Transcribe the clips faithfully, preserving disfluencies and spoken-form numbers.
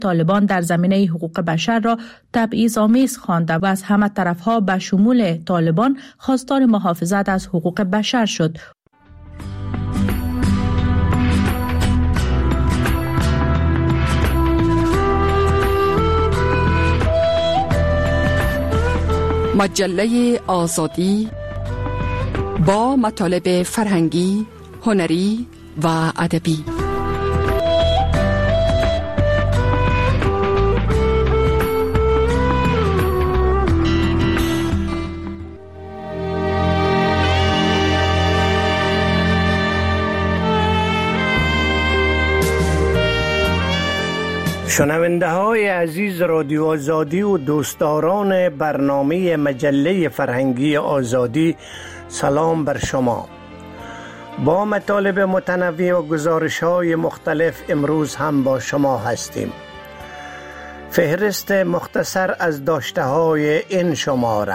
طالبان در زمینه حقوق بشر را تبعیض‌آمیز خوانده و از همه طرفها به شمول طالبان خواستار محافظت از حقوق بشر شد. مجله آزادی با مطالب فرهنگی، هنری و ادبی. شنونده های عزیز رادیو آزادی و دوستداران برنامه مجله فرهنگی آزادی، سلام بر شما. با مطالب متنوع و گزارش های مختلف امروز هم با شما هستیم. فهرست مختصر از داشته های این شماره: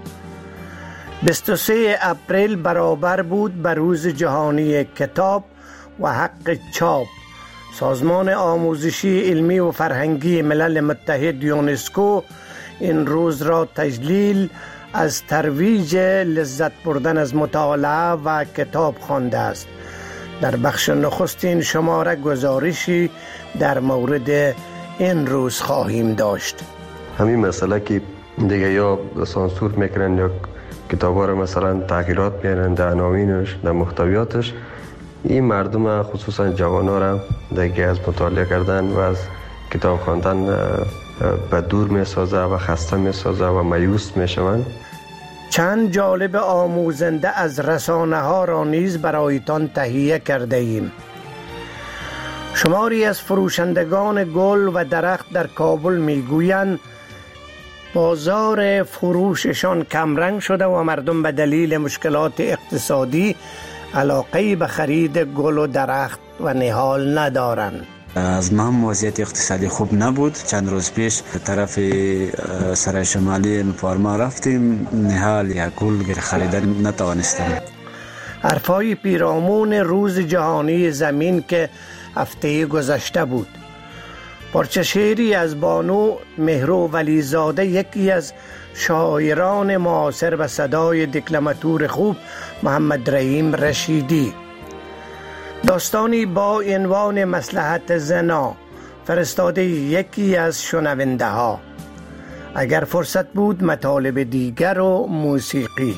بیست و سوم اپریل برابر بود به روز جهانی کتاب و حق چاپ. سازمان آموزشی علمی و فرهنگی ملل متحد یونسکو این روز را تجلیل از ترویج لذت بردن از مطالعه و کتاب خوانده است. در بخش نخست این شماره گزارشی در مورد این روز خواهیم داشت. همین مسئله که دیگه یا سانسور میکنن یا کتابا را مثلا تغییرات میارن در عناوینش، در محتویاتش، این مردم خصوصا جوانان را دیگه از مطالعه کردن و از کتاب خواندن به دور می سازه و خسته می سازه و مایوس می شوند. چند جالب آموزنده از رسانه ها را نیز برایتان تهیه کرده ایم. شماری از فروشندگان گل و درخت در کابل می گویند بازار فروششان کمرنگ شده و مردم به دلیل مشکلات اقتصادی علاقه به خرید گل و درخت و نهال ندارند. از ما هم وضعیت اقتصادی خوب نبود. چند روز پیش طرف سرای شمالی پارما رفتیم، نهال یا گل خریدن نتوانستم. حرفای پیرامون روز جهانی زمین که هفته گذشته بود. پارچه شعری از بانو مهرو ولیزاده، یکی از شاعران معاصر و صدای دکلماتور خوب محمد رحیم رشیدی. داستانی با عنوان مصلحت زنا، فرستاده یکی از شنونده ها. اگر فرصت بود مطالب دیگر و موسیقی.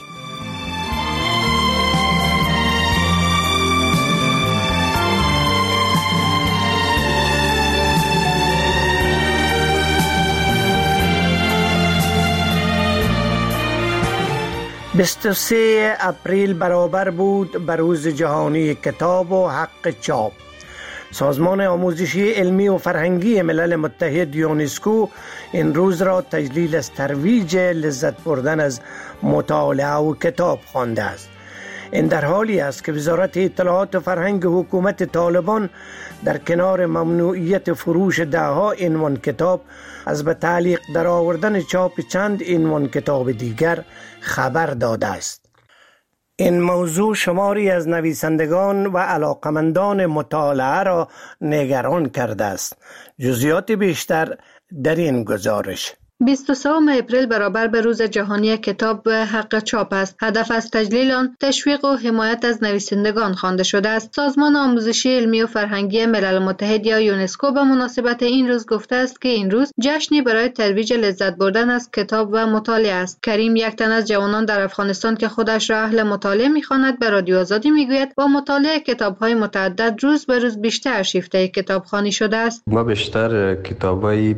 بیست و سوم اپریل برابر بود به روز جهانی کتاب و حق چاپ. سازمان آموزشی علمی و فرهنگی ملل متحد یونسکو این روز را تجلیل از ترویج لذت بردن از مطالعه و کتاب خوانده است. این در حالی است که وزارت اطلاعات و فرهنگ حکومت طالبان در کنار ممنوعیت فروش دهها عنوان کتاب از به تعلیق در آوردن چاپ چند عنوان کتاب دیگر خبر داده است. این موضوع شماری از نویسندگان و علاقمندان مطالعه را نگران کرده است. جزئیات بیشتر در این گزارش. بیست و سوم اپریل برابر به روز جهانی کتاب و حق چاپ است. هدف از تجلیل آن تشویق و حمایت از نویسندگان خوانده شده است. سازمان آموزشی علمی و فرهنگی ملل متحد یا یونسکو به مناسبت این روز گفته است که این روز جشنی برای ترویج لذت بردن از کتاب و مطالعه است. کریم، یک تن از جوانان در افغانستان که خودش را اهل مطالعه می‌خواند، به رادیو آزادی میگوید با مطالعه کتاب‌های متعدد روز به روز بیشتر شیفته کتابخوانی شده است. ما بیشتر کتاب‌های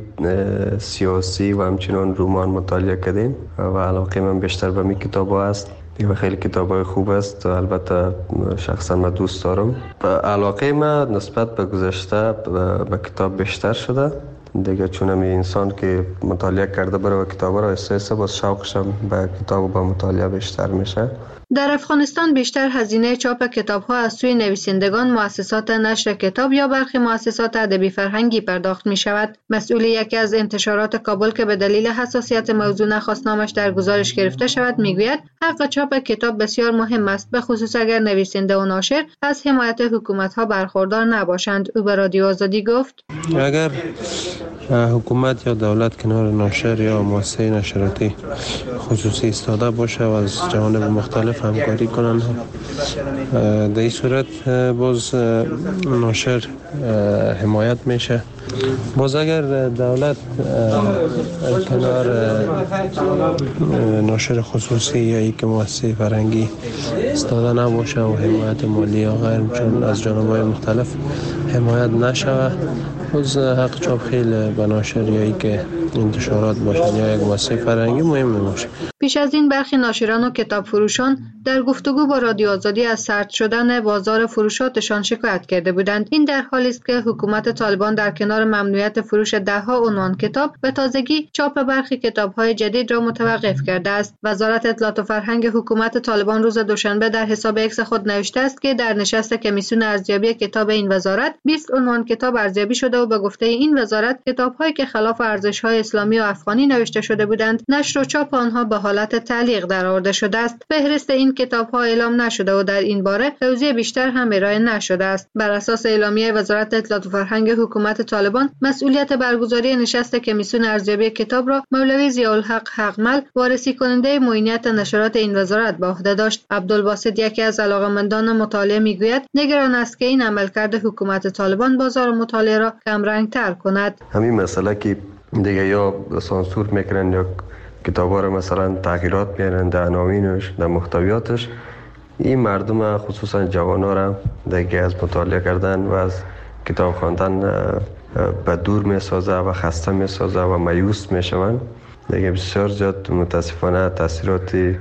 سیاسی و همچنان رمان مطالعه کردیم و علاقه من بیشتر به می کتاب ها است و خیلی کتاب های خوب است. البته شخصا من دوست دارم. علاقه من نسبت به گذشته به کتاب بیشتر شده دیگه، چون همی انسان که مطالعه کرده برای کتاب را احساس باز شوقشم به کتاب و به مطالعه بیشتر میشه. در افغانستان بیشتر هزینه چاپ کتاب‌ها از سوی نویسندگان، مؤسسات نشر کتاب یا برخی مؤسسات ادبی فرهنگی پرداخت می‌شود. مسئول یکی از انتشارات کابل که به دلیل حساسیت موضوع نخواست نامش در گزارش گرفته شود میگوید حق چاپ کتاب بسیار مهم است، به خصوص اگر نویسنده و ناشر از حمایت حکومت‌ها برخوردار نباشند. او به رادیو آزادی گفت: اگر حکومت یا دولت کنار ناشر یا مؤسسه نشراتی خصوصی ایستاده باشه و از جوانب مختلف همکاری کنند. در این صورت باز ناشر حمایت میشه. باز اگر دولت کنار ناشر خصوصی یا یک مؤسسه فرهنگی ایستاده نباشه و حمایت مالی یا غیر چون از جانب‌های مختلف حمایت نشود، باز حق چاپ خیلی به ناشر یا یک انتشارات باشن یا یک مؤسسه فرهنگی مهم باشه. پیش از این برخی ناشران و کتاب فروشان در گفتگو با رادیو آزادی از سرد شدن بازار فروشاتشان شکایت کرده بودند. این در حالی است که حکومت طالبان در کنار ممنوعیت فروش ده‌ها عنوان کتاب به تازگی چاپ برخی کتاب‌های جدید را متوقف کرده است. وزارت اطلاعات و فرهنگ حکومت طالبان روز دوشنبه در حساب اکس خود نوشته است که در نشست کمیسیون ارزیابی کتاب این وزارت بیست عنوان کتاب ارزیابی شده و به گفته این وزارت کتاب‌هایی که خلاف ارزش‌های اسلامی و افغانی نوشته شده بودند نشر و چاپ آنها به حالت تعلیق درآورده شده است. فهرست این کتاب‌ها اعلام نشده و در این باره توضیح بیشتر هم ارائه نشده است. بر اساس اعلامیه وزارت اطلاعات و فرهنگ حکومت طالبان مسئولیت برگزاری نشست کمیسیون ارزیابی کتاب را مولوی ضیاءالحق حقمل وارسی کننده معینیت نشرات این وزارت به عهده داشت. عبدالباسط یکی از علاقه‌مندان مطالعه میگوید نگران است که این عملکرد حکومت طالبان بازار مطالعه را کمرنگ‌تر کند. همین مسئله که دیگه یا سانسور میکنن یا کتابا رو مثلا تغییرات میارن در عناوینش در محتویاتش، این مردم خصوصا جوانان را دیگه از مطالعه کردن و از کتاب خواندن به دور میسازه و خسته میسازه و مایوس میشون. دیگه بسیار زیاد متاسفانه تاثیراتی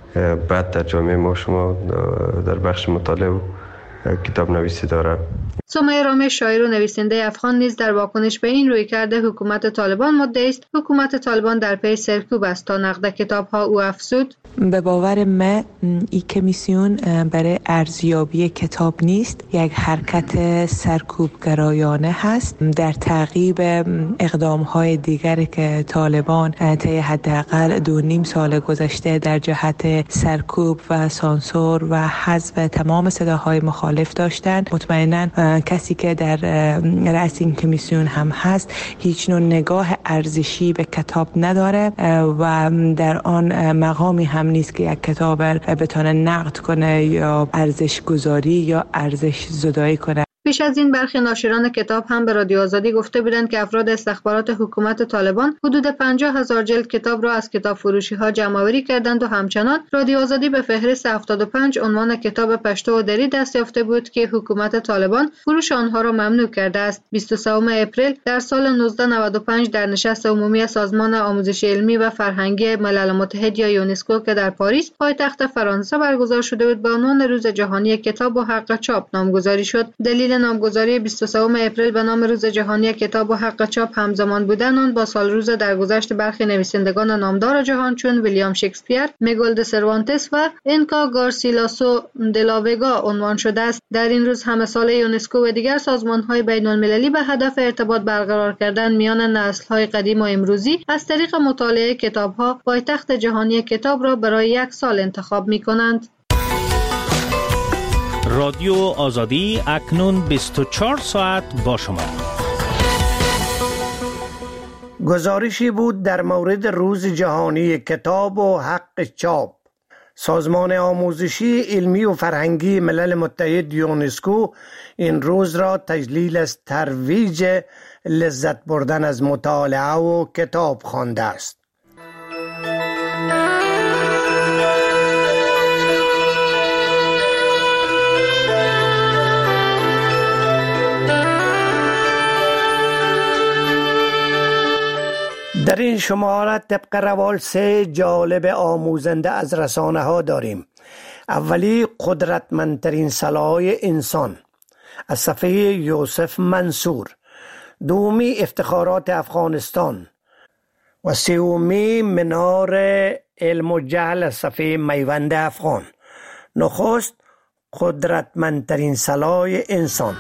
بد در جامعه ما شما در بخش مطالعه و کتاب نویسی داره. سمیه رامش شاعر و نویسنده افغان نیز در واکنش به این رویکرد حکومت طالبان مدعی است حکومت طالبان در پی سرکوب است تا نقد کتاب‌ها. او افزود: به باور من این کمیسیون برای ارزیابی کتاب نیست، یک حرکت سرکوبگرایانه هست در تعقیب اقدام‌های دیگری که طالبان طی حداقل دو نیم سال گذشته در جهت سرکوب و سانسور و حذف تمام صداهای مخالف داشتند. مطمئناً کسی که در رأس این کمیسیون هم هست هیچ نوع نگاه ارزشی به کتاب نداره و در آن مقامی هم نیست که یک کتاب بتونه نقد کنه یا ارزش گذاری یا ارزش زدایی کنه. پیش از این برخی ناشران کتاب هم به رادیو آزادی گفته بودند که افراد استخبارات حکومت طالبان حدود پنجاه هزار جلد کتاب را از کتاب فروشی ها جمع‌آوری کردند و همچنان رادیو آزادی به فهرست هفتاد و پنج عنوان کتاب پشتو و دری دست یافته بود که حکومت طالبان فروش آنها را ممنوع کرده است. بیست و سوم اپریل در سال نوزده نود و پنج در نشست عمومی سازمان آموزش علمی و فرهنگی ملل متحد یا یونسکو که در پاریس پایتخت فرانسه برگزار شده بود به عنوان روز جهانی کتاب و حق چاپ نامگذاری شد. دلیل نامگذاری بیست و سوم اپریل به نام روز جهانی کتاب و حق چاپ همزمان بودن آن با سال روز درگذشت برخی نویسندگان نامدار جهان چون ویلیام شکسپیر، میگل د سروانتس و انکا گارسیلاسو دلاوگا عنوان شده است. در این روز همه ساله یونسکو و دیگر سازمان‌های بین‌المللی به هدف ارتباط برقرار کردن میان نسل‌های قدیم و امروزی از طریق مطالعه کتاب‌ها پایتخت جهانی کتاب را برای یک سال انتخاب می‌کنند. رادیو آزادی اکنون بیست و چهار ساعت با شما. گزارشی بود در مورد روز جهانی کتاب و حق چاپ. سازمان آموزشی علمی و فرهنگی ملل متحد یونسکو این روز را تجلیل از ترویج لذت بردن از مطالعه و کتاب خوانده است. در این شماره طبق روال سه جالب آموزنده از رسانه ها داریم. اولی قدرتمندترین سلاح انسان از صفحه یوسف منصور، دومی افتخارات افغانستان و سومی منار علم و جهل از صفحه میوند افغان. نخست قدرتمندترین سلاح انسان.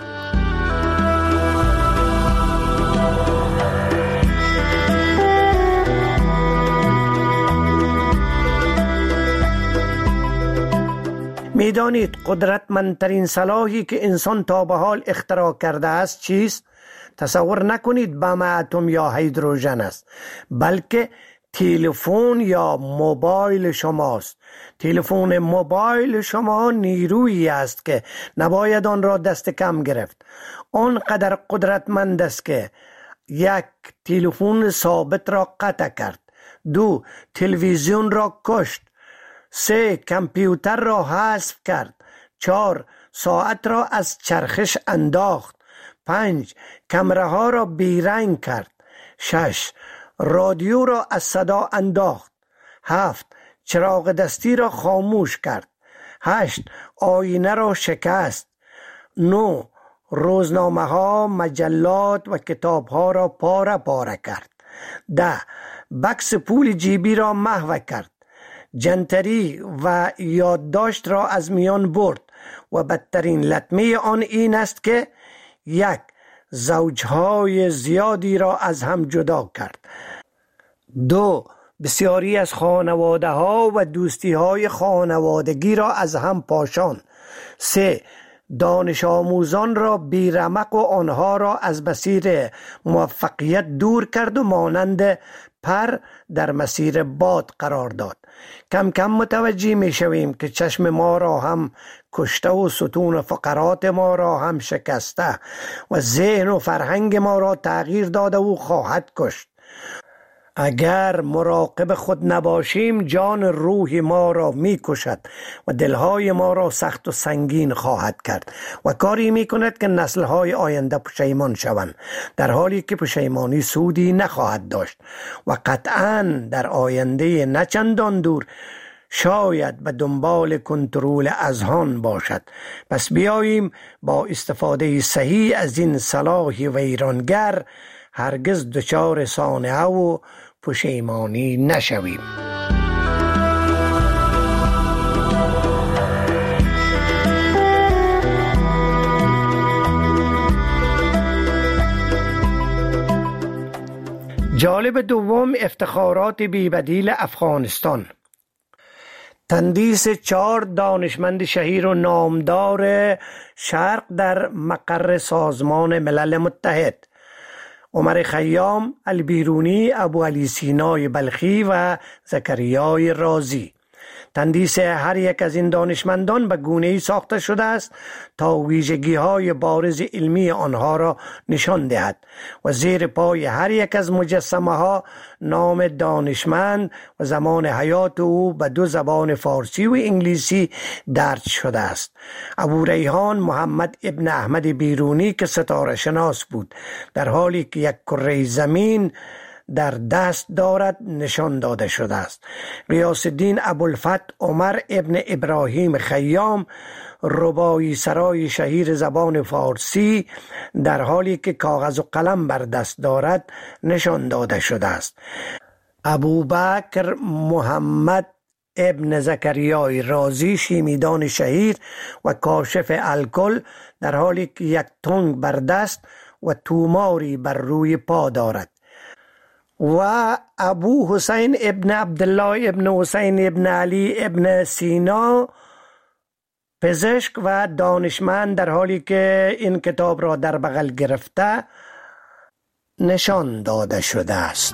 میدانید قدرتمندترین سلاحی که انسان تا به حال اختراع کرده است چیست؟ تصور نکنید بم اتم یا هیدروژن است، بلکه تلفن یا موبایل شماست. تلفن موبایل شما نیرویی است که نباید آن را دست کم گرفت. آنقدر قدرتمند است که یک، تلفن ثابت را قطع کرد. دو، تلویزیون را کشت. سه، کامپیوتر را حذف کرد. چهار، ساعت را از چرخش انداخت. پنج، کمره ها را بیرنگ کرد. شش، رادیو را از صدا انداخت. هفت، چراغ دستی را خاموش کرد. هشت، آینه را شکست. نو، روزنامه ها، مجلات و کتاب ها را پاره پاره کرد. ده، بکس پول جیبی را محو کرد. جنتری و یادداشت را از میان برد و بدترین لطمه آن این است که یک، زوجهای زیادی را از هم جدا کرد. دو، بسیاری از خانواده ها و دوستی های خانوادگی را از هم پاشاند. سه، دانش آموزان را بیرمق و آنها را از مسیر موفقیت دور کرد و مانند پر در مسیر باد قرار داد. کم کم متوجه می شویم که چشم ما را هم کشته و ستون فقرات ما را هم شکسته و ذهن و فرهنگ ما را تغییر داده و خواهد کشت. اگر مراقب خود نباشیم جان روح ما را می کشد و دلهای ما را سخت و سنگین خواهد کرد و کاری می کند که نسلهای آینده پشیمان شوند، در حالی که پشیمانی سودی نخواهد داشت و قطعاً در آینده نچندان دور شاید به دنبال کنترل اذهان باشد. پس بیاییم با استفاده صحیح از این سلاح ویرانگر هرگز دچار صانعه و پشیمانی نشویم. جالب دوم، افتخارات بی‌بدیل افغانستان. تندیس چهار دانشمند شهیر و نامدار شرق در مقر سازمان ملل متحد: عمر خیام، البیرونی، ابو علی سینای بلخی و زکریای رازی. تندیس هر یک از این دانشمندان به گونه‌ای ساخته شده است تا ویژگی‌های بارز علمی آنها را نشان دهد و زیر پای هر یک از مجسمه‌ها نام دانشمند و زمان حیات او به دو زبان فارسی و انگلیسی درج شده است. ابو ریحان محمد ابن احمد بیرونی که ستاره شناس بود، در حالی که یک کره زمین در دست دارد نشان داده شده است. غیاث الدین ابوالفتح عمر ابن ابراهیم خیام، رباعی سرای شهیر زبان فارسی، در حالی که کاغذ و قلم بر دست دارد نشان داده شده است. ابوبکر محمد ابن زکریای رازی، شیمیدان شهیر و کاشف الکل، در حالی که یک تنگ بر دست و توماری بر روی پا دارد. و ابو حسین ابن عبدالله ابن حسین ابن علی ابن سینا، پزشک و دانشمند، در حالی که این کتاب را در بغل گرفته نشان داده شده است.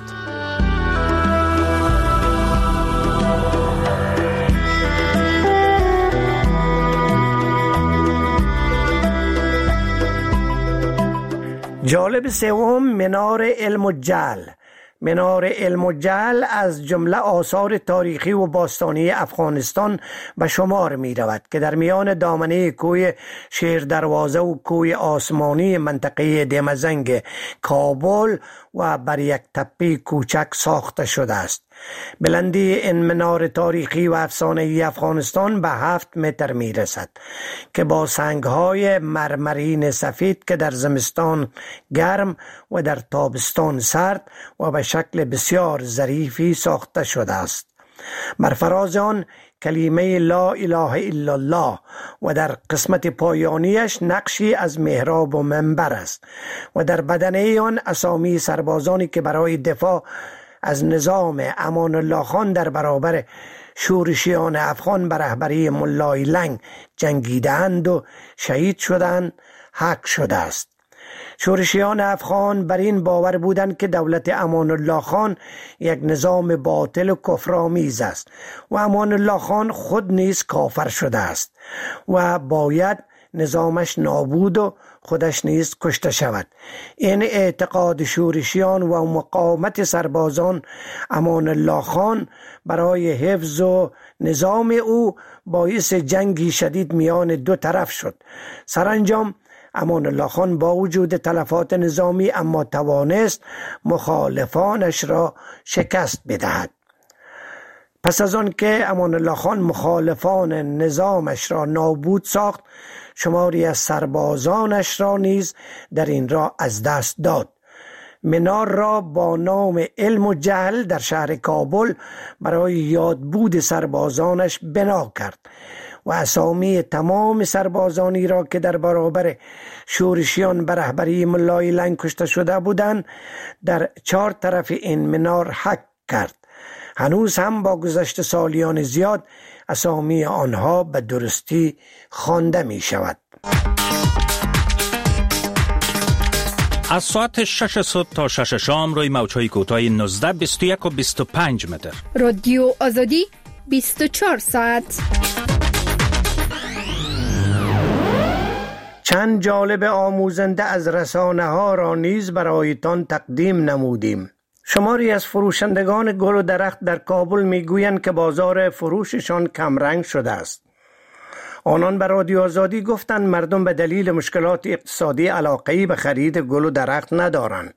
جالب سوم، منار علم و جهل. منار علم و جهل از جمله آثار تاریخی و باستانی افغانستان به شمار می رود که در میان دامنه کوه شیر دروازه و کوه آسمانی منطقه دمزنگ کابل و بر یک تپه کوچک ساخته شده است. بلندی این منار تاریخی و افسانه‌ای افغانستان به هفت متر می رسد که با سنگ‌های مرمرین سفید که در زمستان گرم و در تابستان سرد و به شکل بسیار ظریفی ساخته شده است. بر فراز آن کلمه لا اله الا الله و در قسمت پایانیش نقشی از محراب و منبر است و در بدنه آن اسامی سربازانی که برای دفاع از نظام امان الله خان در برابر شورشیان افغان به رهبری ملای لنگ جنگیدند و شهید شدند حک شده است. شورشیان افغان بر این باور بودند که دولت امان الله خان یک نظام باطل و کفرآمیز است و امان الله خان خود نیز کافر شده است و باید نظامش نابود و خودش نیز کشته شود. این اعتقاد شورشیان و مقاومت سربازان امان الله خان برای حفظ و نظام او باعث جنگی شدید میان دو طرف شد. سرانجام امان الله خان با وجود تلفات نظامی اما توانست مخالفانش را شکست بدهد. پس از آن که امان الله خان مخالفان نظامش را نابود ساخت، شماری از سربازانش را نیز در این راه از دست داد. منار را با نام علم و جهل در شهر کابل برای یادبود سربازانش بنا کرد و اسامی تمام سربازانی را که در برابر شورشیان به رهبری ملای لنگ کشته شده بودند در چهار طرف این منار حک کرد. هنوز هم با گذشت سالیان زیاد اسامی آنها به درستی خوانده می شود. از ساعت شش صبح تا شش شام روی موج‌های کوتاه نوزده، بیست و یک و بیست و پنج متر. رادیو آزادی بیست و چهار ساعت. چند جالب آموزنده از رسانه ها را نیز برایتان تقدیم نمودیم. شماری از فروشندگان گل و درخت در کابل میگویند که بازار فروششان کمرنگ شده است. آنان به رادیو آزادی گفتند مردم به دلیل مشکلات اقتصادی علاقه‌ای به خرید گل و درخت ندارند.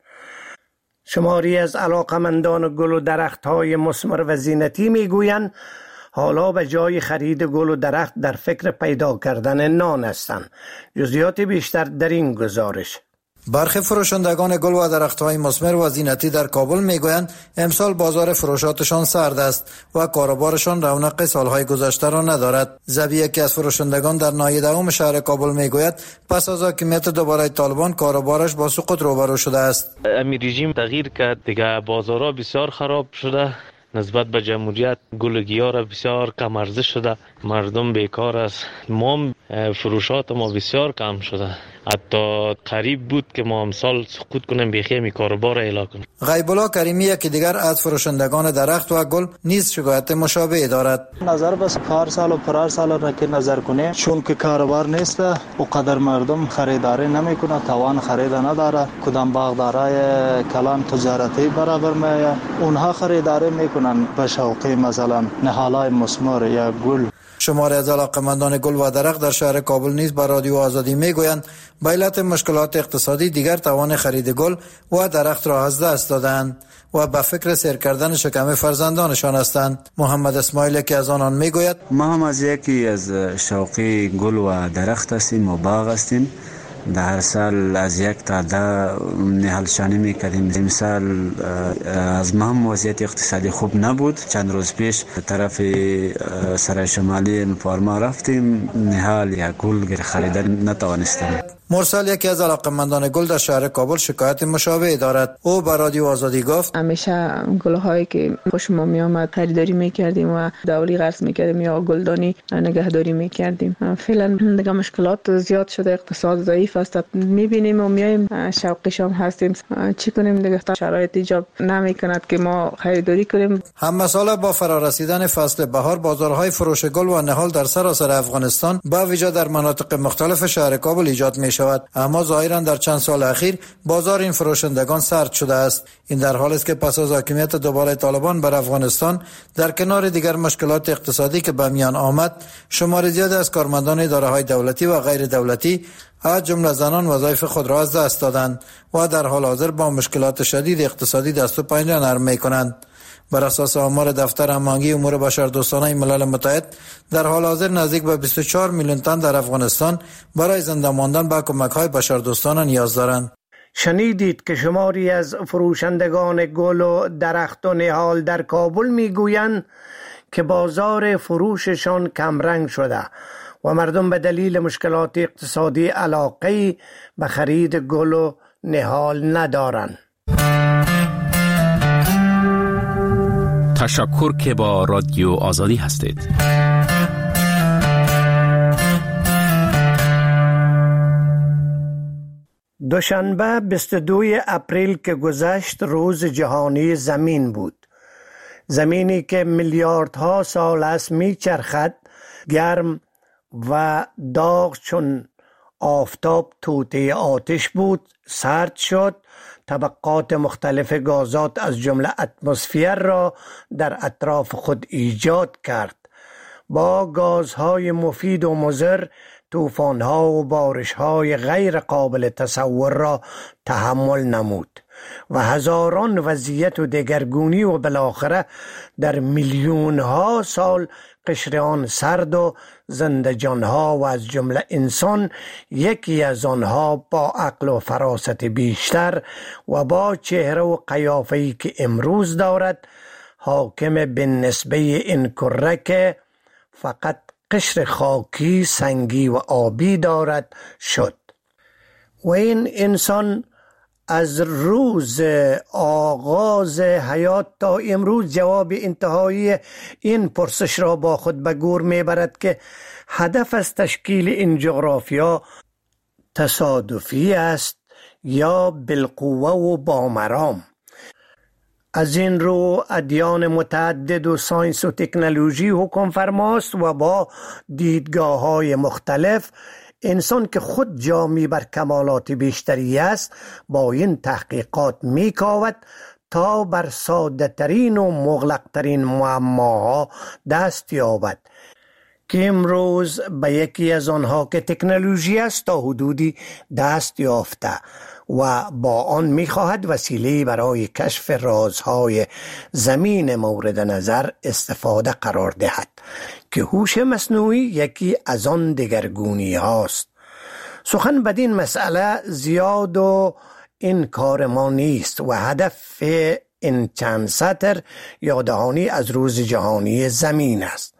شماری از علاقمندان گل و درخت‌های مثمر و زینتی میگویند حالا به جای خرید گل و درخت در فکر پیدا کردن نان هستند. جزئیات بیشتر در این گزارش. برخی فروشندگان گل و درخت‌های مثمر و زینتی در کابل میگویند امسال بازار فروشاتشان سرد است و کاروبارشان رونق سالهای گذشته را ندارد. زبی یکی از فروشندگان در ناحیه دوم شهر کابل میگوید پس از حاکمیت دوباره طالبان کاروبارش با سقوط روبرو شده است. امی رژیم تغییر کرد، دیگه بازارها بسیار خراب شده. نسبت به جمهوریت گلگیا را بسیار کم ارزش شده، مردم بیکار است، ما فروشات ما بسیار کم شده. حتی قریب بود که ما امسال سقوط کنیم بخی می کاروبار اعلام کنیم. غیب الله کریمی یکی دیگر از فروشندگان درخت و گل نیز شکایت مشابه دارد. نظر بس پار سال و پرار سال را که نظر کنه، چون که کاروبار نیست و قدر مردم خریداری نمیکنه، توان خرید نداره. کدام باغدارای کلان تجارتی برابر میه، اونها خریداری میکنن به شوقی مثلا نهالای مثمر یا گل. شماری از علاقمندان گل و درخت در شهر کابل نیز به رادیو آزادی میگویند به علت مشکلات اقتصادی دیگر توان خرید گل و درخت را از دست دادند و به فکر سیر کردن شکم فرزندانشان هستند. محمد اسماعیل که از آنان میگوید ما هم از یکی از شوقی گل و درخت هستیم و باغ هستیم. در هر سال از یک تا ده نهالشانی میکردیم. امسال از ما هم وضعیت اقتصادی خوب نبود. چند روز پیش طرف سرای شمالی مفارما رفتیم، نهال یا گل خریدن نتوانستیم. مرسل یکی از علاقمندان گل در شهر کابل شکایت مشابه دارد. او به رادیو آزادی گفت همیشه گل‌هایی که خوش ما می آمد خریداری میکردیم و دولی قرض میکردیم یا گلدانی نگهداری میکردیم. فعلا دیگه مشکلات زیاد شده، اقتصاد ضعیف است. میبینیم و میایم شوقی شام هستیم، چی کنیم دیگه شرایط ایجاب نمیکند که ما خریداری کنیم. هم مساله با فرارسیدن فصل بهار بازارهای فروش گل و نهال در سراسر افغانستان با ویژه در مناطق مختلف شهر کابل ایجاد می شود. اما ظاهرا در چند سال اخیر بازار این فروشندگان سرد شده است. این در حالی است که پس از حاکمیت دوباره طالبان بر افغانستان در کنار دیگر مشکلات اقتصادی که به میان آمد، شمار زیادی از کارمندان اداره‌های دولتی و غیر دولتی از جمله زنان وظایف خود را از دست دادند و در حال حاضر با مشکلات شدید اقتصادی دست و پنجه نرم می‌کنند. بر اساس آمار دفتر هماهنگی امور بشردوستانه ملل متحد در حال حاضر نزدیک به بیست و چهار میلیون تن در افغانستان برای زنده ماندن به کمک‌های بشردوستانه نیاز دارند. شنیدید که شماری از فروشندگان گل و درخت و نهال در کابل میگویند که بازار فروششان کمرنگ شده و مردم به دلیل مشکلات اقتصادی علاقه‌ای به خرید گل و نهال ندارند. تشکر که با رادیو آزادی هستید. دوشنبه بیست و دوم اپریل که گذشت روز جهانی زمین بود. زمینی که میلیاردها سال است میچرخد، گرم و داغ چون آفتاب توطئه آتش بود، سرد شد، طبقات مختلف گازات از جمله اتمسفر را در اطراف خود ایجاد کرد. با گازهای مفید و مضر طوفان‌ها و بارش‌های غیر قابل تصور را تحمل نمود و هزاران وضعیت و دگرگونی و بالاخره در میلیون‌ها سال قشر آن سرد و زنده جان‌ها و از جمله انسان، یکی از آنها با عقل و فراست بیشتر و با چهره و قیافه‌ای که امروز دارد، حاکم به نسبه این کره که فقط قشر خاکی، سنگی و آبی دارد شد. و این انسان از روز آغاز حیات تا امروز جواب انتهایی این پرسش را با خود به گور میبرد که هدف از تشکیل این جغرافیا تصادفی است یا بالقوه و با مرام. از این رو ادیان متعدد و ساینس و تکنولوژی حکم فرماست و با دیدگاه های مختلف انسان که خود جامی بر کمالات بیشتری است با این تحقیقات میکاود تا بر ساده ترین و مغلق ترین معماها دست یابد که امروز به یکی از آنها که تکنولوژی است تا حدودی دست یافته و با آن می‌خواهد وسیله برای کشف رازهای زمین مورد نظر استفاده قرار دهد که هوش مصنوعی یکی از آن دگرگونی هاست. سخن بدین مسئله زیاد و این کار ما نیست و هدف این چند سطر یاددهانی از روز جهانی زمین است.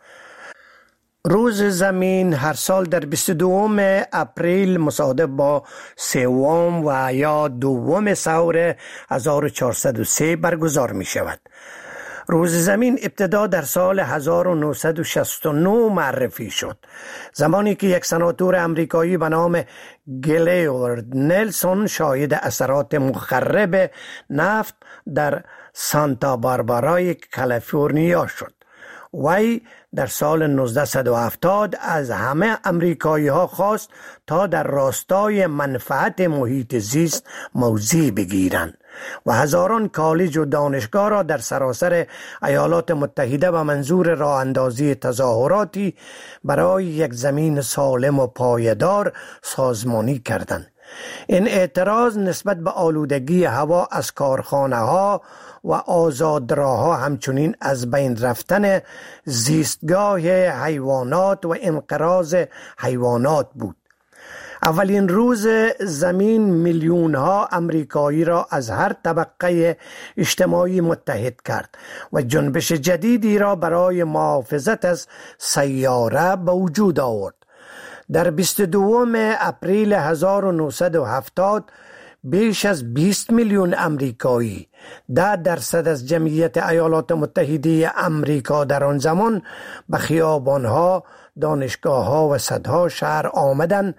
روز زمین هر سال در بیست و دوم اپریل مصادف با سوم و یا دوم سور هزار و چهارصد و سه برگزار می شود. روز زمین ابتدا در سال هزار و نهصد و شصت و نه معرفی شد، زمانی که یک سناتور امریکایی به نام گلیورد نلسون شاهد اثرات مخرب نفت در سانتا باربارای کالیفرنیا شد. وی در سال نوزده و هفتاد از همه امریکایی ها خواست تا در راستای منفعت محیط زیست موضع بگیرند و هزاران کالج و دانشگاه را در سراسر ایالات متحده به منظور راه اندازی تظاهراتی برای یک زمین سالم و پایدار سازمانی کردند. این اعتراض نسبت به آلودگی هوا از کارخانه ها و آزادراها، همچنین از بین رفتن زیستگاه حیوانات و انقراض حیوانات بود. اولین روز زمین میلیون ها امریکایی را از هر طبقه اجتماعی متحد کرد و جنبش جدیدی را برای محافظت از سیاره به وجود آورد. در بیست و دوم اپریل هزار و نهصد و هفتاد بیش از بیست میلیون امریکایی، ده درصد از جمعیت ایالات متحده امریکا در آن زمان، به خیابانها، دانشگاه‌ها و صدها شهر آمدند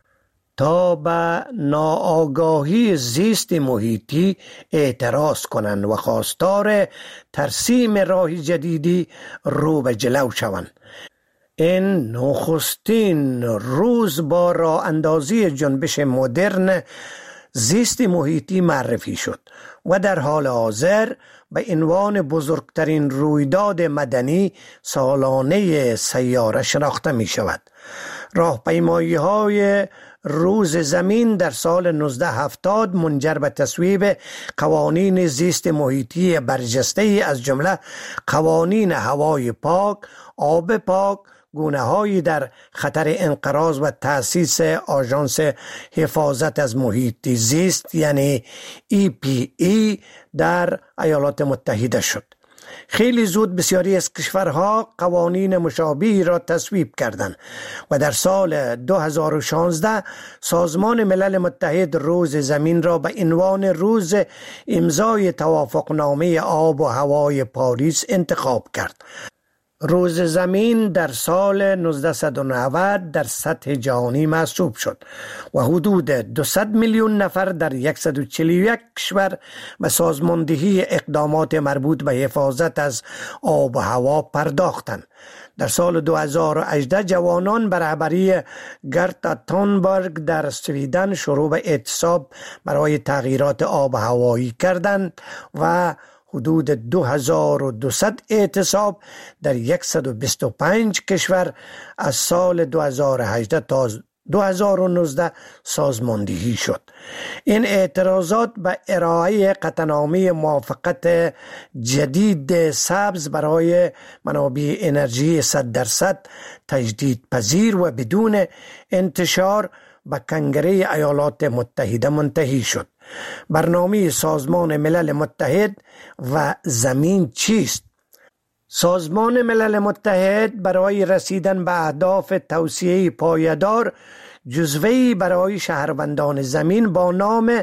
تا به ناآگاهی زیست محیطی اعتراض کنند و خواستار ترسیم راه جدیدی رو به جلو شوند. این نخستین روز با راه اندازی جنبش مدرن زیست محیطی معرفی شد و در حال حاضر به عنوان بزرگترین رویداد مدنی سالانه سیاره شناخته می شود. راهپیمایی های روز زمین در سال نوزده هفتاد منجر به تصویب قوانین زیست محیطی برجسته از جمله قوانین هوای پاک، آب پاک، گونه‌هایی در خطر انقراض و تأسیس آژانس حفاظت از محیط زیست یعنی ای پی ای در ایالات متحده شد. خیلی زود بسیاری از کشورها قوانین مشابهی را تصویب کردند و در سال دو هزار و شانزده سازمان ملل متحد روز زمین را به عنوان روز امضای توافقنامه آب و هوای پاریس انتخاب کرد. روز زمین در سال نوزده نود در سطح جهانی محسوب شد و حدود دویست میلیون نفر در صد و چهل و یک کشور به سازماندهی اقدامات مربوط به حفاظت از آب و هوا پرداختند. در سال دو هزار و هجده جوانان به رهبری گرتا تونبرگ در سویدن شروع به اعتصاب برای تغییرات آب و هوایی کردند و حدود دو هزار و دویست اعتصاب در صد و بیست و پنج کشور از سال دو هزار و هجده تا دو هزار و نوزده سازماندهی شد. این اعتراضات به ارائه قطعنامه موافقت جدید سبز برای منابع انرژی صد درصد تجدید پذیر و بدون انتشار به کنگره ایالات متحده منتهی شد. برنامه سازمان ملل متحد و زمین چیست؟ سازمان ملل متحد برای رسیدن به اهداف توسعه پایدار جزوه‌ای برای شهروندان زمین با نام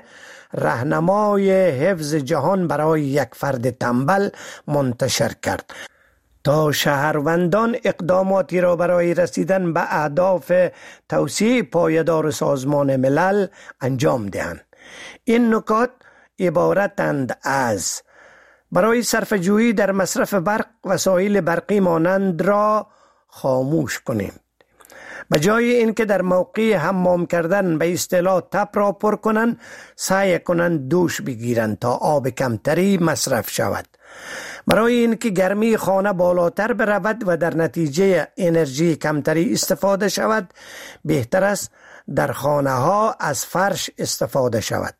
راهنمای حفظ جهان برای یک فرد تنبل منتشر کرد تا شهروندان اقداماتی را برای رسیدن به اهداف توسعه پایدار سازمان ملل انجام دهند. این نکات عبارتند از: برای صرفه‌جویی در مصرف برق وسایل برقی مانند را خاموش کنیم. به جای اینکه در موقع حمام کردن به اصطلاح تپ را پر کنند، سعی کنند دوش بگیرند تا آب کمتری مصرف شود. برای اینکه گرمی خانه بالاتر برود و در نتیجه انرژی کمتری استفاده شود، بهتر است در خانه ها از فرش استفاده شود.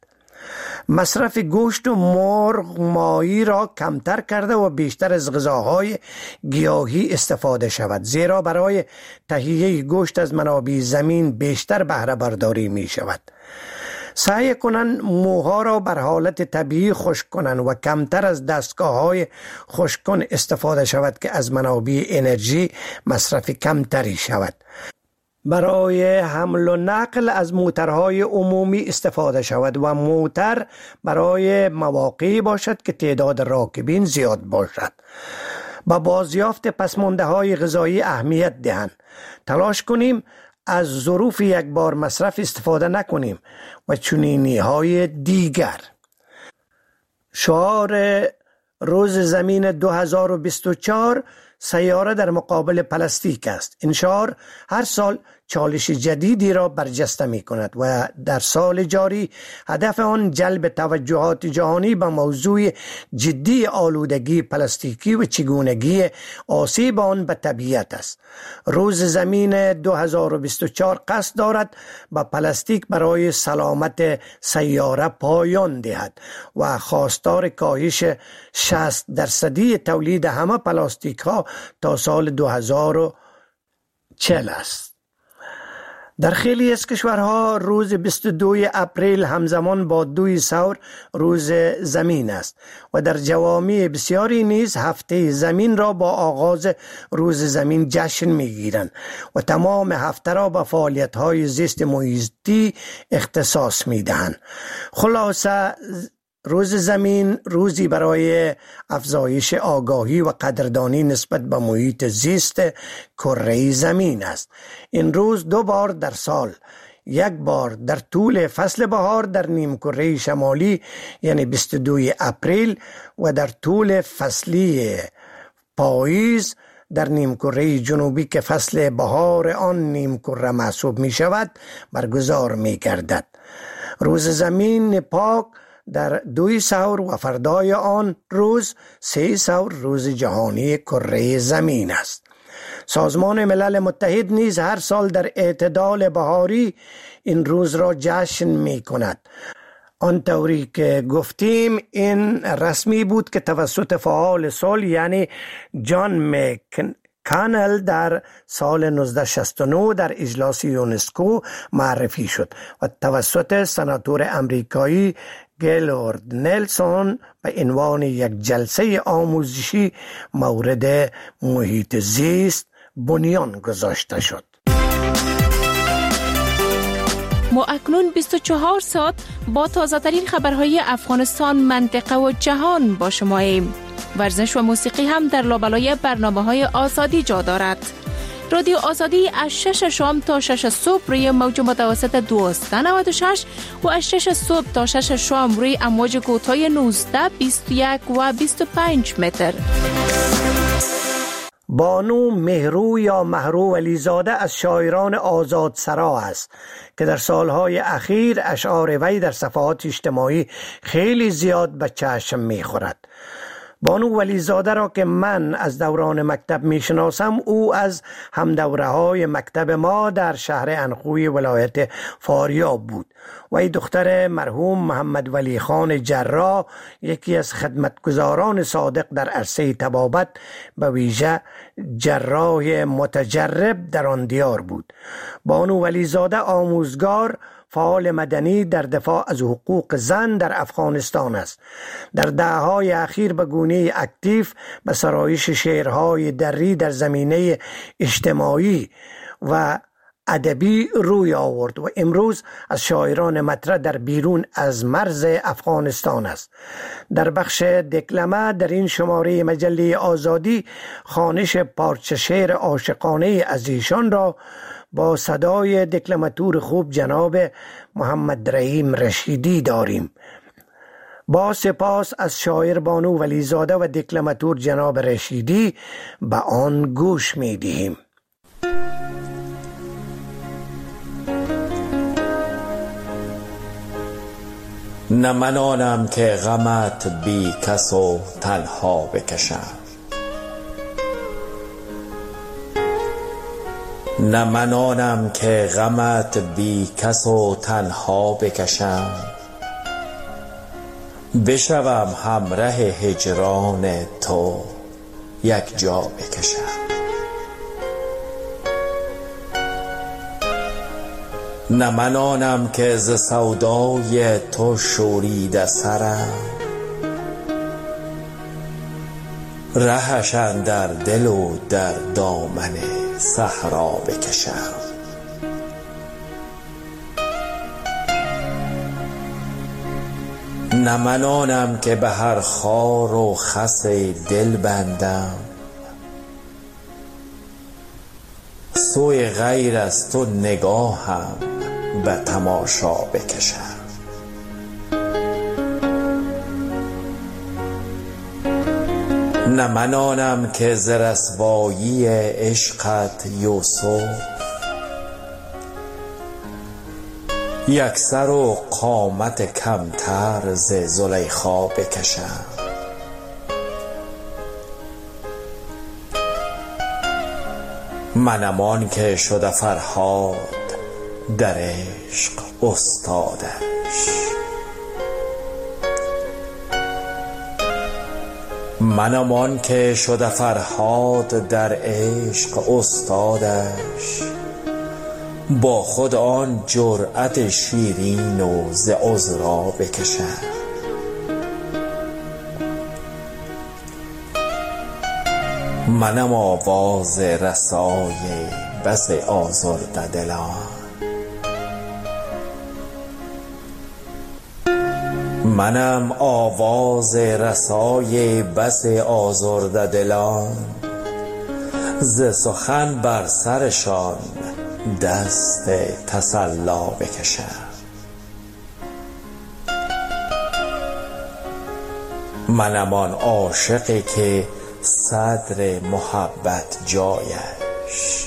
مصرف گوشت و مرغ ماهی را کمتر کرده و بیشتر از غذاهای گیاهی استفاده شود، زیرا برای تهیه گوشت از منابع زمین بیشتر بهره برداری می شود. سعی کنند موها را بر حالت طبیعی خشک کنند و کمتر از دستگاه‌های خشک‌کن استفاده شود که از منابع انرژی مصرف کمتری شود. برای حمل و نقل از موترهای عمومی استفاده شود و موتر برای مواقعی باشد که تعداد راکبین زیاد باشد. با بازیافت پسمانده‌های غذایی اهمیت دهند. تلاش کنیم از ظروف یک بار مصرف استفاده نکنیم و چنینی‌های دیگر. شعار روز زمین دو هزار و بیست و چهار سیاره در مقابل پلاستیک است. این شعار هر سال چالش جدیدی را برجسته می کند و در سال جاری هدف آن جلب توجهات جهانی به موضوع جدی آلودگی پلاستیکی و چگونگی آسیب آن به طبیعت است. روز زمین دو هزار و بیست و چهار قصد دارد به پلاستیک برای سلامت سیاره پایان دهد و خواستار کاهش شصت درصدی تولید همه پلاستیک ها تا سال دو هزار و چهل است. در خیلی از کشورها روز بیست و دو اپریل همزمان با دوی ثور روز زمین است و در جوامع بسیاری نیز هفته زمین را با آغاز روز زمین جشن می‌گیرند و تمام هفته را به فعالیت‌های زیست محیطی اختصاص می‌دهند. خلاصه روز زمین روزی برای افزایش آگاهی و قدردانی نسبت به محیط زیست کره زمین است. این روز دو بار در سال، یک بار در طول فصل بهار در نیمکره شمالی یعنی بیست و دو اپریل و در طول فصلی پاییز در نیمکره جنوبی که فصل بهار آن نیمکره محسوب می شود برگزار می گردد. روز زمین پاک در دوی ثور و فردای آن روز سه ثور روز جهانی کره زمین است. سازمان ملل متحد نیز هر سال در اعتدال بهاری این روز را جشن می کند. آنطوری که گفتیم این رسمی بود که توسط فعال صلح یعنی جان مک‌کانل در سال نوزده شصت و نه در اجلاس یونسکو معرفی شد و توسط سناتور امریکایی گیلورد نلسون به عنوان یک جلسه آموزشی مورد محیط زیست بنیان گذاشته شد. ما اکنون بیست و چهار ساعت با تازه ترین خبرهای افغانستان، منطقه و جهان با شماییم. ورزش و موسیقی هم در لابلای برنامه‌های آزادی جا دارد. رادیو آزادی از شش شام تا شش صبح روی موج متوسط دویست و نود و شش و از شش صبح تا شش شام روی امواج کوتاه نوزده، بیست و یک و بیست و پنج متر. بانو مهرو یا مهرو ولیزاده از شاعران آزادسرا است که در سالهای اخیر اشعار وی در صفحات اجتماعی خیلی زیاد به چشم می‌خورد. بانو ولیزاده را که من از دوران مکتب میشناسم، او از همدوره های مکتب ما در شهر انخوی ولایت فاریاب بود. وی دختر مرحوم محمد ولی خان جراح، یکی از خدمتگزاران صادق در عرصه طبابت، به ویژه جراح متجرب در آن دیار بود. بانو ولیزاده آموزگار، فعال مدنی در دفاع از حقوق زن در افغانستان است. در دهه‌های اخیر به گونه اکتیو به سرایش شعرهای دری در زمینه اجتماعی و ادبی روی آورد و امروز از شاعران مطرح در بیرون از مرز افغانستان است. در بخش دکلمه در این شماره مجله آزادی خوانش پارچه شعر عاشقانه از ایشان را با صدای دکلماتور خوب جناب محمد رحیم رشیدی داریم. با سپاس از شاعر بانو ولیزاده و دکلماتور جناب رشیدی به آن گوش می دهیم. نه من آنم که غمت بی کس و تنها بکشم، نه من آنم که غمت بی کس و تنها بکشم، بشوم همراه هجران تو یک جا بکشم. نه من آنم که ز سودای تو شوریده سرم، رهش اندر دل و در دامن صحرا بکشم. نه من آنم که به هر خار و خس دل بندم، سوی غیر از تو نگاهم به تماشا بکشم. نه من آنم که ز رسوایی عشقت یوسف، یک سر و قامت کمتر ز زلیخا بکشم. منم آن که شده فرهاد در عشق استادش، منم آن که شده فرهاد در عشق استادش، با خود آن جرأت شیرین و ز عذرا بکشم. منم آواز رسای بس آزرده دلان، منم آواز رسای بس آزرده دلان، ز سخن بر سرشان دست تسلا بکشم. منم آن عاشقی که صدر محبت جایش،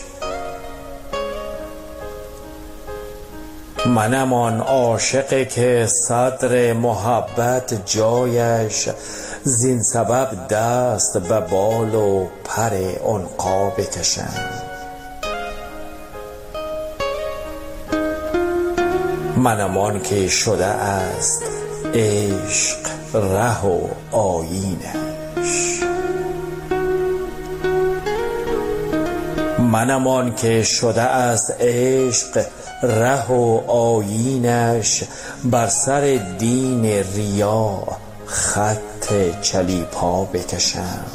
منم آن عاشقی که صدر محبت جایش، زین سبب دست به بال و پر عنقا بکشم. منم آن که شده است عشق ره و آیینش، منم آن که شده است عشق ره و آیینش، بر سر دین ریا خط چلیپا بکشم.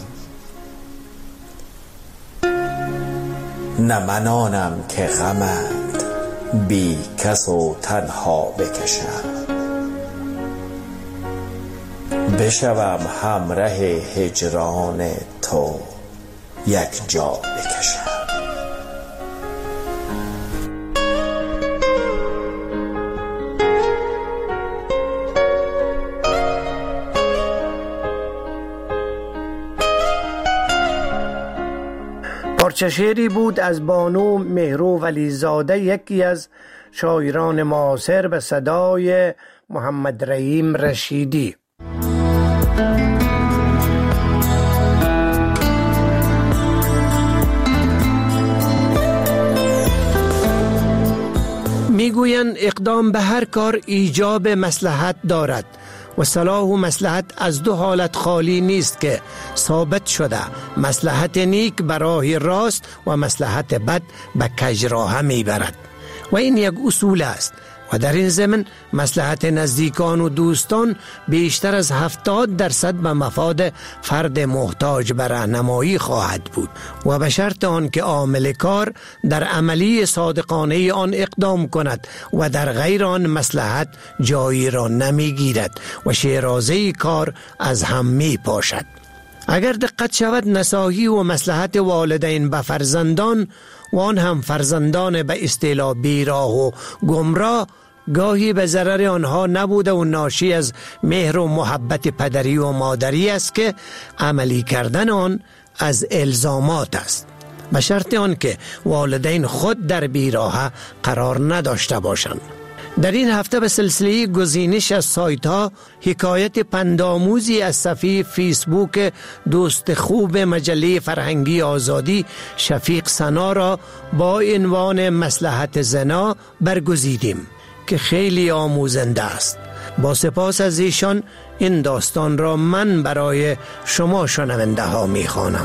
نه من آنم که غمت بی کس و تنها بکشم، بشوم همراه هجران تو یک جا بکشم. پارچه شعری بود از بانو مهرو ولیزاده، یکی از شاعران معاصر، به صدای محمد رحیم رشیدی. میگویند اقدام به هر کار ایجاب مصلحت دارد و صلاح و مصلحت از دو حالت خالی نیست که ثابت شده. مصلحت نیک به راه راست و مصلحت بد به کج راه میبرد و این یک اصول است و در این زمن مصلحت نزدیکان و دوستان بیشتر از هفتاد درصد به مفاد فرد محتاج به راهنمایی خواهد بود و به شرط آن که عامل کار در عملی صادقانه آن اقدام کند و در غیر آن مصلحت جایی را نمی گیرد و شیرازه کار از هم می پاشد. اگر دقت شود نصاحی و مصلحت والدین به فرزندان و آن هم فرزندان به اصطلاح بیراه و گمراه گاهی به ضرر آنها نبوده و ناشی از مهر و محبت پدری و مادری است که عملی کردن آن از الزامات است، به شرط آن که والدین خود در بیراه قرار نداشته باشند. در این هفته به سلسله گزینش از سایت ها حکایت پندآموزی از صفحه فیسبوک دوست خوب مجله فرهنگی آزادی شفیق سنا را با عنوان مصلحت زنا برگزیدیم که خیلی آموزنده است. با سپاس از ایشان این داستان را من برای شما شنونده ها می خوانم.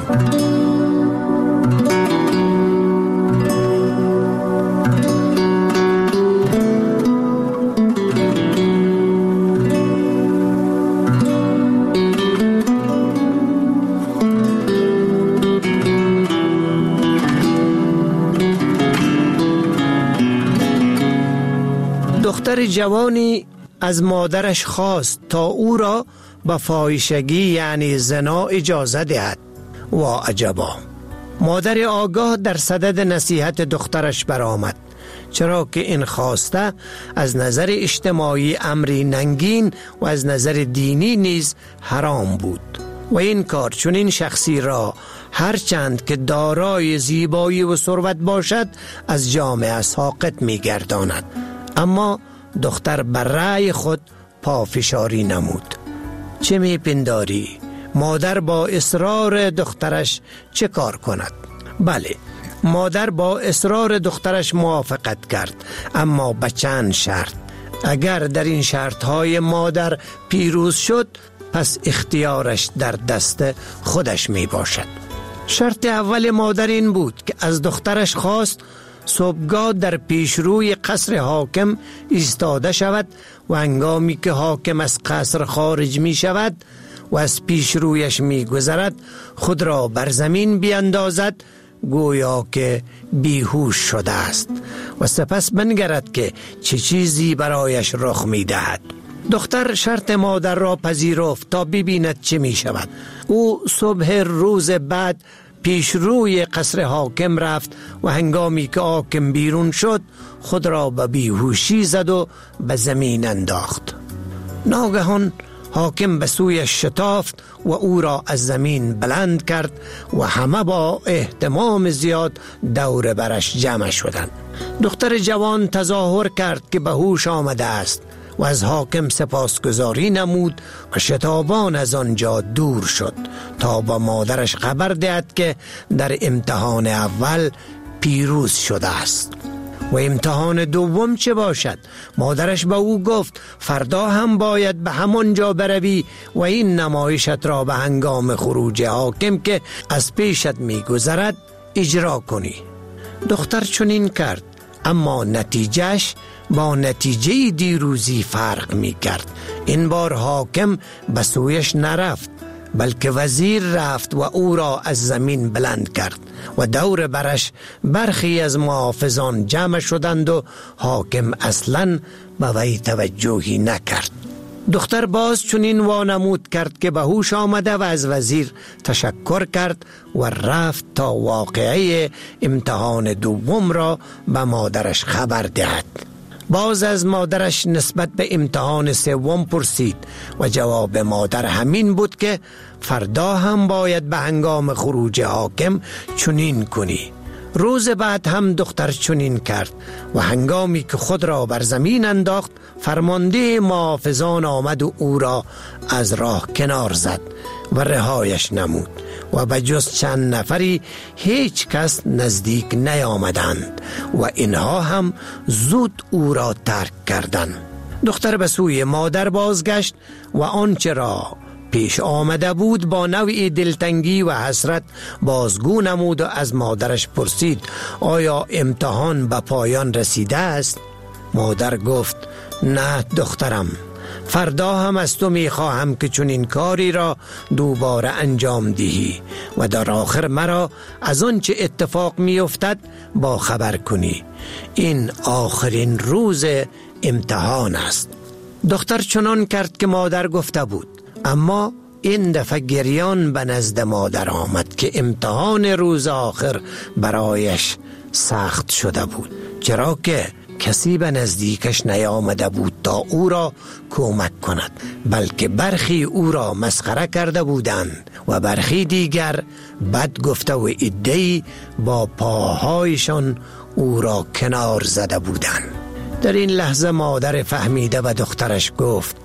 دختر جوانی از مادرش خواست تا او را به فاحشگی یعنی زنا اجازه دهد. و عجبا، مادر آگاه در صدد نصیحت دخترش برآمد، چرا که این خواسته از نظر اجتماعی امری ننگین و از نظر دینی نیز حرام بود و این کار چون این شخصی را هرچند که دارای زیبایی و ثروت باشد از جامعه ساقط می گرداند. اما دختر بر رأی خود پافشاری نمود. چه می پنداری؟ مادر با اصرار دخترش چه کار کند؟ بله، مادر با اصرار دخترش موافقت کرد، اما به چند شرط. اگر در این شرطهای مادر پیروز شد پس اختیارش در دست خودش می باشد. شرط اول مادر این بود که از دخترش خواست صبحگاه در پیشروی قصر حاکم ایستاده شود و هنگامی که حاکم از قصر خارج می شود و از پیشرویش می گذرد خود را بر زمین بیندازد گویا که بیهوش شده است و سپس بنگرد که چه چیزی برایش رخ می دهد. دختر شرط مادر را پذیرفت تا ببیند چه می شود. او صبح روز بعد پیش روی قصر حاکم رفت و هنگامی که حاکم بیرون شد خود را به بیهوشی زد و به زمین انداخت. ناگهان حاکم به سویش شتافت و او را از زمین بلند کرد و همه با اهتمام زیاد دور برش جمع شدند. دختر جوان تظاهر کرد که به هوش آمده است و از حاکم سپاسگزاری نمود و شتابان از آنجا دور شد تا با مادرش خبر دهد که در امتحان اول پیروز شده است. و امتحان دوم چه باشد؟ مادرش به او گفت فردا هم باید به همان جا بروی و این نمایشت را به هنگام خروج حاکم که از پیشت می گذرد اجرا کنی. دختر چنین کرد، اما نتیجهش با نتیجه دیروزی فرق می کرد. این بار حاکم به سویش نرفت بلکه وزیر رفت و او را از زمین بلند کرد و دور برش برخی از محافظان جمع شدند و حاکم اصلاً به وی توجهی نکرد. دختر باز چنین وانمود کرد که به هوش آمده و از وزیر تشکر کرد و رفت تا واقعه امتحان دوم را به مادرش خبر دهد. باز از مادرش نسبت به امتحان سوم پرسید و جواب مادر همین بود که فردا هم باید به هنگام خروج حاکم چنین کنی. روز بعد هم دختر چنین کرد و هنگامی که خود را بر زمین انداخت فرمانده محافظان آمد و او را از راه کنار زد و رهایش نمود و به جز چند نفری هیچ کس نزدیک نیامدند و اینها هم زود او را ترک کردند. دختر به سوی مادر بازگشت و آنچه را پیش آمده بود با نوعی دلتنگی و حسرت بازگو نمود و از مادرش پرسید آیا امتحان به پایان رسیده است؟ مادر گفت نه دخترم، فردا هم از تو می خواهم که چون این کاری را دوباره انجام دهی و در آخر مرا از آن چه اتفاق می افتد با خبر کنی. این آخرین روز امتحان است. دختر چنان کرد که مادر گفته بود، اما این دفعه گریان به نزد مادر آمد که امتحان روز آخر برایش سخت شده بود، چرا که کسی به نزدیکش نیامده بود تا او را کمک کند، بلکه برخی او را مسخره کرده بودند و برخی دیگر بد گفته و عده‌ای با پاهایشان او را کنار زده بودند. در این لحظه مادر فهمیده و دخترش گفت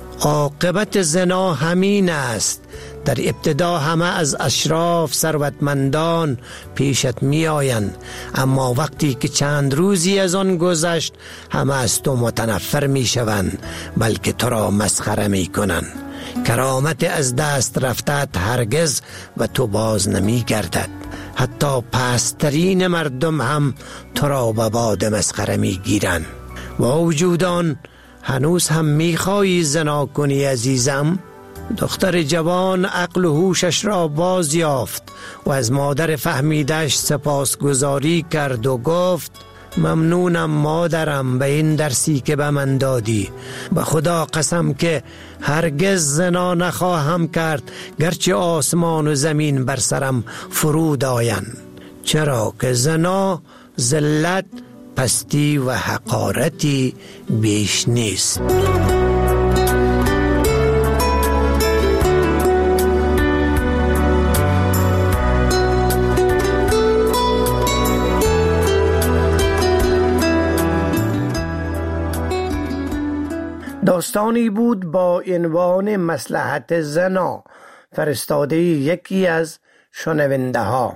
عاقبت زنا همین است. در ابتدا همه از اشراف ثروتمندان پیشت می آیند، اما وقتی که چند روزی از آن گذشت همه از تو متنفر می شوند، بلکه تو را مسخره می کنند. کرامت از دست رفتت هرگز و تو باز نمی گردد. حتی پسترین مردم هم تو را به باد مسخره می گیرند. و وجودان هنوز هم می خواهی زنا کنی عزیزم؟ دختر جوان عقل و هوشش را باز یافت و از مادر فهمیدش سپاسگزاری کرد و گفت ممنونم مادرم به این درسی که به من دادی. به خدا قسم که هرگز زنا نخواهم کرد گرچه آسمان و زمین بر سرم فرود آیند، چرا که زنا ذلت، پستی و حقارتی بیش نیست. داستانی بود با عنوان مصلحت زنا، فرستاده یکی از شنونده ها.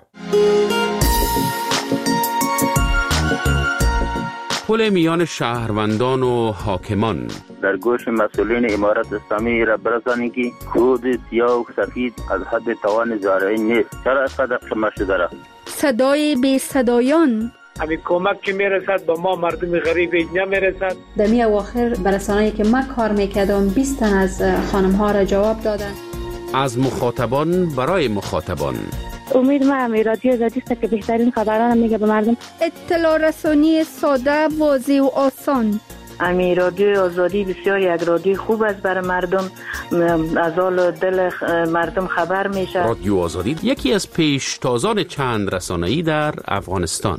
پل میان شهروندان و حاکمان. در گوش مسئولین امارت اسلامی را برسانید که کود سیاه و سفید از حد توان زارعی نیست. چرا اینقدر شما شده را؟ صدای بی صدایان. همین کمک که میرسد با ما مردم غریب نمیرسد. در می اواخر برسانه‌ای که من کار میکردم بیست تن از خانم ها را جواب دادن. از مخاطبان برای مخاطبان. امید ما رادیو آزادی است که بهترین خبران میگه به مردم. اطلاع رسانی ساده، واضح و آسان. امی رادیو آزادی بسیار یک رادیو خوب است برای مردم، از حال دل مردم خبر میشه. رادیو آزادی یکی از پیشتازان چند رسانه‌ای در افغانستان.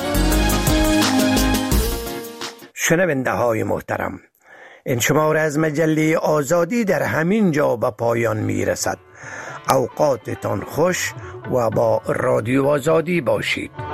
شنونده های محترم، این شماره از مجله آزادی در همین جا به پایان می رسد. اوقاتتان خوش و با رادیو آزادی باشید.